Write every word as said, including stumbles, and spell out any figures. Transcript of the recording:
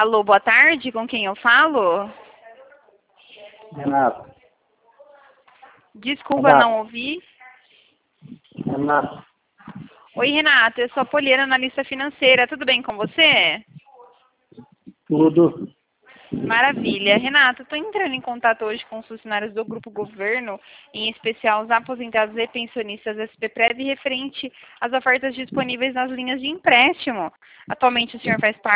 Alô, boa tarde, com quem eu falo? Renato. Desculpa, Renato. não ouvi. Renato. Oi, Renato, eu sou a Poliana, analista financeira. Tudo bem com você? Tudo. Maravilha. Renato, estou entrando em contato hoje com os funcionários do Grupo Governo, em especial os aposentados e pensionistas S P Prev, referente às ofertas disponíveis nas linhas de empréstimo. Atualmente o senhor faz parte